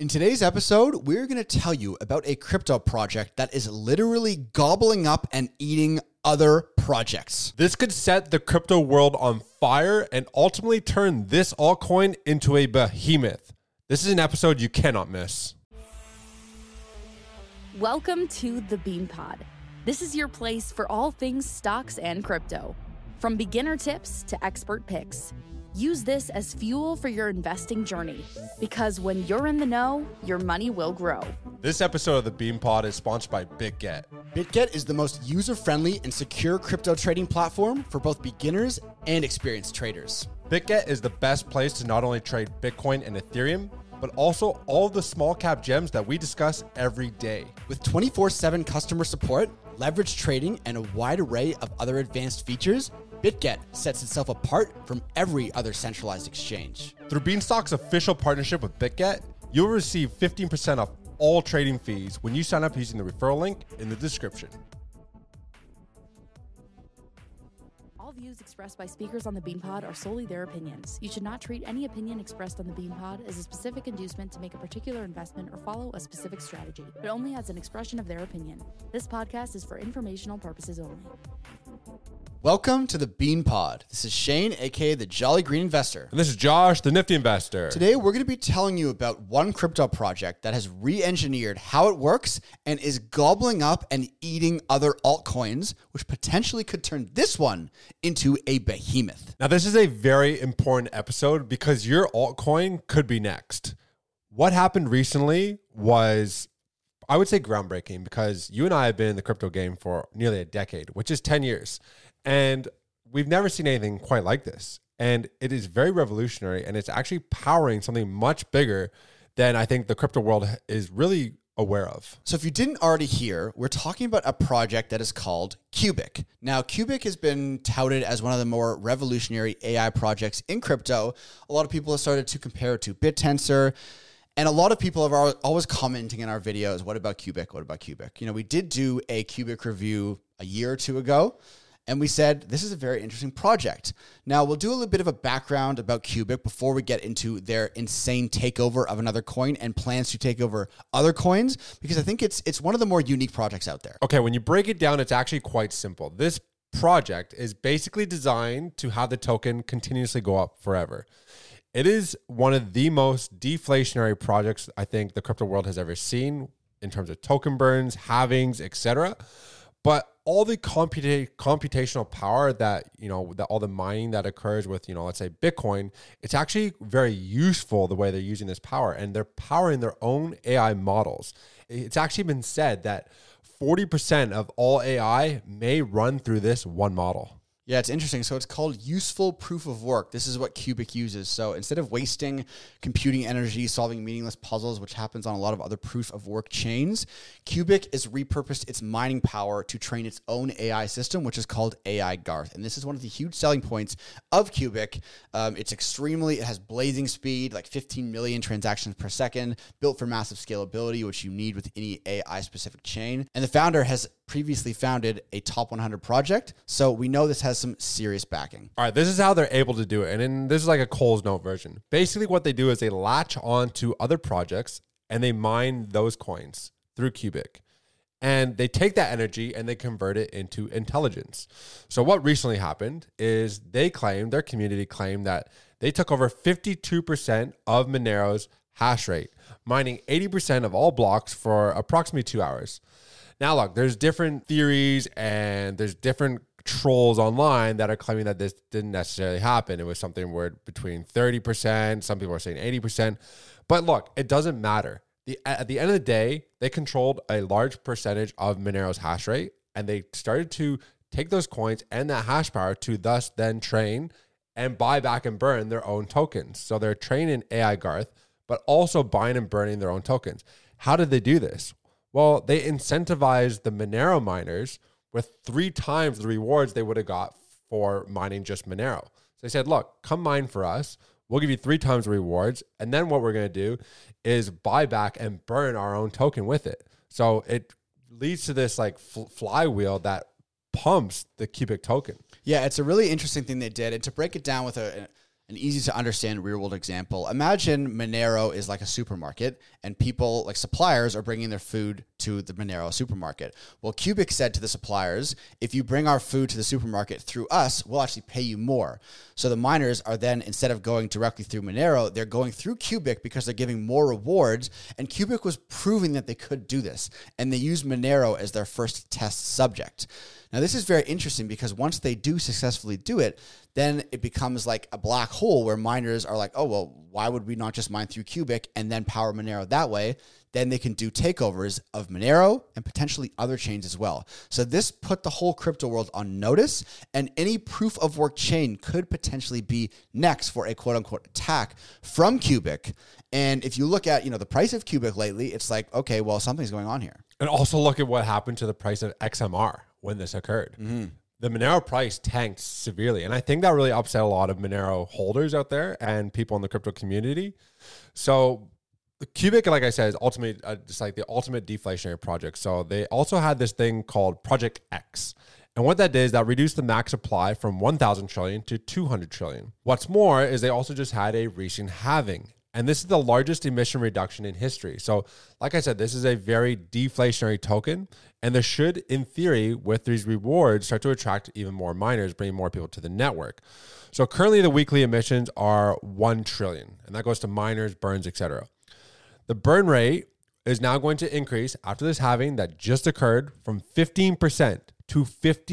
In today's episode, we're going to tell you about a crypto project that is literally gobbling up and eating other projects. This could set the crypto world on fire and ultimately turn this altcoin into a behemoth. This is an episode you cannot miss. Welcome to the Bean Pod. This is your place for all things stocks and crypto. From beginner tips to expert picks. Use this as fuel for your investing journey, because when you're in the know, your money will grow. This episode of the Bean Pod is sponsored by BitGet. BitGet is the most user-friendly and secure crypto trading platform for both beginners and experienced traders. BitGet is the best place to not only trade Bitcoin and Ethereum, but also all the small cap gems that we discuss every day. With 24/7 customer support, leverage trading, and a wide array of other advanced features, BitGet sets itself apart from every other centralized exchange. Through Beanstalk's official partnership with BitGet, you'll receive 15% off all trading fees when you sign up using the referral link in the description. All views expressed by speakers on the Bean Pod are solely their opinions. You should not treat any opinion expressed on the Bean Pod as a specific inducement to make a particular investment or follow a specific strategy, but only as an expression of their opinion. This podcast is for informational purposes only. Welcome to the Bean Pod. This is Shane, aka the Jolly Green Investor. And this is Josh, the Nifty Investor. Today, we're going to be telling you about one crypto project that has re-engineered how it works and is gobbling up and eating other altcoins, which potentially could turn this one into a behemoth. Now, this is a very important episode because your altcoin could be next. What happened recently was, I would say, groundbreaking, because you and I have been in the crypto game for nearly a decade, which is 10 years. And we've never seen anything quite like this. And it is very revolutionary, and it's actually powering something much bigger than I think the crypto world is really aware of. So if you didn't already hear, we're talking about a project that is called Cubic. Now, Cubic has been touted as one of the more revolutionary AI projects in crypto. A lot of people have started to compare it to BitTensor. And a lot of people are always commenting in our videos, what about Cubic? What about Cubic? You know, we did do a Cubic review a year or two ago, and we said, this is a very interesting project. Now, we'll do a little bit of a background about Cubic before we get into their insane takeover of another coin and plans to take over other coins, because I think it's one of the more unique projects out there. Okay, when you break it down, it's actually quite simple. This project is basically designed to have the token continuously go up forever. It is one of the most deflationary projects I think the crypto world has ever seen in terms of token burns, halvings, etc. But all the computational power that, all the mining that occurs with, let's say Bitcoin, it's actually very useful the way they're using this power, and they're powering their own AI models. It's actually been said that 40% of all AI may run through this one model. Yeah, it's interesting. So it's called useful proof of work. This is what Cubic uses. So instead of wasting computing energy solving meaningless puzzles, which happens on a lot of other proof of work chains, Cubic has repurposed its mining power to train its own AI system, which is called AI Garth. And this is one of the huge selling points of Cubic. It has blazing speed, like 15 million transactions per second, built for massive scalability, which you need with any AI specific chain. And the founder has previously founded a top 100 project. So we know this has some serious backing. All right, this is how they're able to do it. And this is like a Cole's Note version. Basically, what they do is they latch on to other projects and they mine those coins through Cubic. And they take that energy and they convert it into intelligence. So what recently happened is their community claimed that they took over 52% of Monero's hash rate, mining 80% of all blocks for approximately 2 hours. Now, look, there's different theories and there's different trolls online that are claiming that this didn't necessarily happen. It was something where between 30%, some people are saying 80%. But look, it doesn't matter. At the end of the day, they controlled a large percentage of Monero's hash rate, and they started to take those coins and that hash power to thus then train and buy back and burn their own tokens. So they're training AI Garth, but also buying and burning their own tokens. How did they do this? Well, they incentivized the Monero miners with 3 times the rewards they would have got for mining just Monero. So they said, look, come mine for us. We'll give you 3 times the rewards. And then what we're going to do is buy back and burn our own token with it. So it leads to this like flywheel that pumps the Cubic token. Yeah, it's a really interesting thing they did. And to break it down with an an easy to understand real world example. Imagine Monero is like a supermarket and people like suppliers are bringing their food to the Monero supermarket. Well, Cubic said to the suppliers, if you bring our food to the supermarket through us, we'll actually pay you more. So the miners are then, instead of going directly through Monero, they're going through Cubic because they're giving more rewards. And Cubic was proving that they could do this. And they used Monero as their first test subject. Now, this is very interesting because once they do successfully do it, then it becomes like a black hole where miners are like, oh, well, why would we not just mine through Cubic and then power Monero that way? Then they can do takeovers of Monero and potentially other chains as well. So this put the whole crypto world on notice, and any proof of work chain could potentially be next for a quote unquote attack from Cubic. And if you look at, the price of Cubic lately, it's like, okay, well, something's going on here. And also look at what happened to the price of XMR when this occurred. Mm-hmm. The Monero price tanked severely. And I think that really upset a lot of Monero holders out there and people in the crypto community. So Cubic, like I said, is ultimately just like the ultimate deflationary project. So they also had this thing called Project X. And what that did is that reduced the max supply from 1,000 trillion to 200 trillion. What's more is they also just had a recent halving. And this is the largest emission reduction in history. So like I said, this is a very deflationary token. And this should, in theory, with these rewards, start to attract even more miners, bringing more people to the network. So currently the weekly emissions are 1 trillion. And that goes to miners, burns, etc. The burn rate is now going to increase after this halving that just occurred from 15% to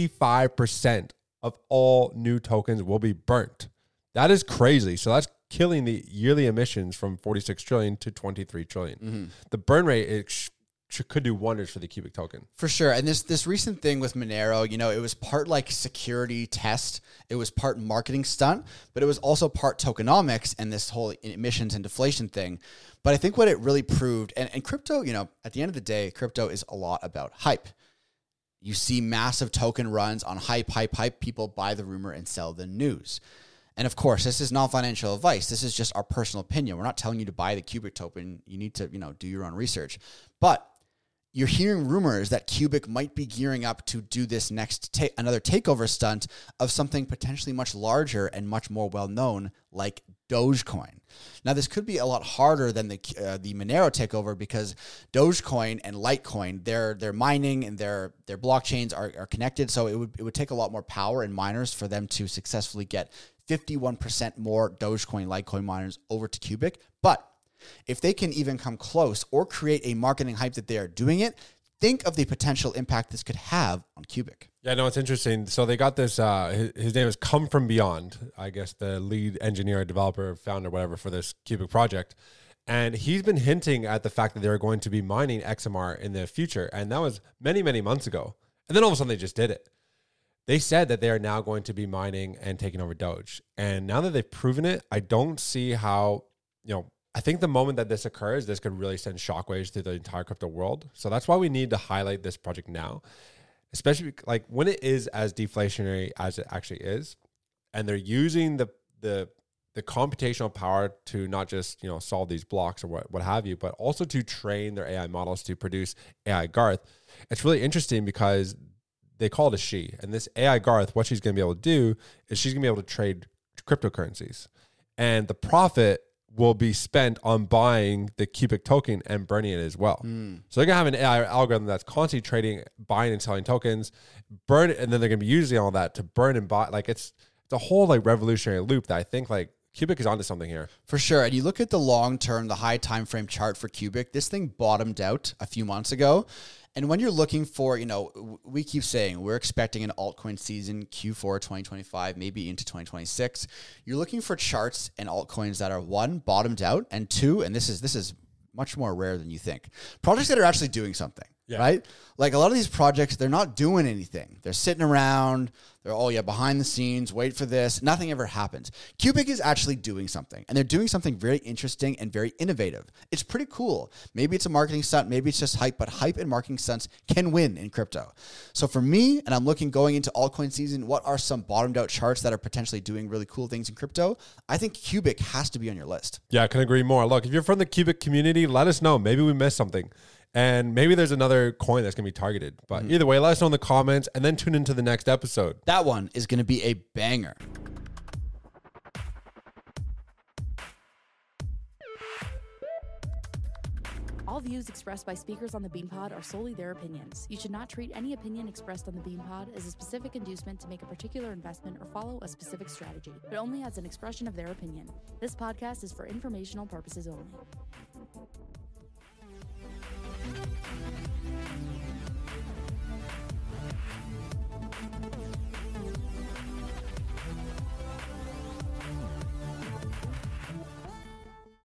55% of all new tokens will be burnt. That is crazy. So that's killing the yearly emissions from 46 trillion to 23 trillion. Mm-hmm. The burn rate could do wonders for the Cubic token. For sure. And this recent thing with Monero, it was part like security test. It was part marketing stunt, but it was also part tokenomics and this whole emissions and deflation thing. But I think what it really proved, and crypto, at the end of the day, crypto is a lot about hype. You see massive token runs on hype. People buy the rumor and sell the news. And of course, this is not financial advice. This is just our personal opinion. We're not telling you to buy the Cubic token. You need to, do your own research. But you're hearing rumors that Cubic might be gearing up to do this next another takeover stunt of something potentially much larger and much more well-known like Dogecoin. Now, this could be a lot harder than the Monero takeover because Dogecoin and Litecoin, their mining and their blockchains are connected. So it would take a lot more power and miners for them to successfully get 51% more Dogecoin, Litecoin miners over to Cubic. But if they can even come close or create a marketing hype that they are doing it, think of the potential impact this could have on Cubic. Yeah, no, it's interesting. So they got this, his name is Come From Beyond, I guess the lead engineer, developer, founder, whatever for this Cubic project. And he's been hinting at the fact that they're going to be mining XMR in the future. And that was many, many months ago. And then all of a sudden they just did it. They said that they are now going to be mining and taking over Doge. And now that they've proven it, I don't see how, I think the moment that this occurs, this could really send shockwaves through the entire crypto world. So that's why we need to highlight this project now, especially like when it is as deflationary as it actually is. And they're using the computational power to not just, solve these blocks or what have you, but also to train their AI models to produce AI Garth. It's really interesting because they call it a she. And this AI Garth, what she's going to be able to do is she's going to be able to trade cryptocurrencies. And the profit will be spent on buying the Cubic token and burning it as well. So they're going to have an AI algorithm that's constantly trading, buying and selling tokens, burn it, and then they're going to be using all that to burn and buy. Like it's a whole like revolutionary loop that I think like Cubic is onto something here. For sure. And you look at the long-term, the high time frame chart for Cubic, this thing bottomed out a few months ago. And when you're looking for, we keep saying we're expecting an altcoin season Q4 2025, maybe into 2026. You're looking for charts and altcoins that are one, bottomed out, and two, and this is much more rare than you think, projects that are actually doing something. Yeah. Right? Like a lot of these projects, they're not doing anything. They're sitting around. They're, behind the scenes, wait for this. Nothing ever happens. Cubic is actually doing something, and they're doing something very interesting and very innovative. It's pretty cool. Maybe it's a marketing stunt. Maybe it's just hype, but hype and marketing stunts can win in crypto. So for me, and I'm looking going into altcoin season, what are some bottomed out charts that are potentially doing really cool things in crypto? I think Cubic has to be on your list. Yeah, I can agree more. Look, if you're from the Cubic community, let us know. Maybe we missed something. And maybe there's another coin that's going to be targeted. But either way, let us know in the comments and then tune into the next episode. That one is going to be a banger. All views expressed by speakers on the BeanPod are solely their opinions. You should not treat any opinion expressed on the BeanPod as a specific inducement to make a particular investment or follow a specific strategy, but only as an expression of their opinion. This podcast is for informational purposes only.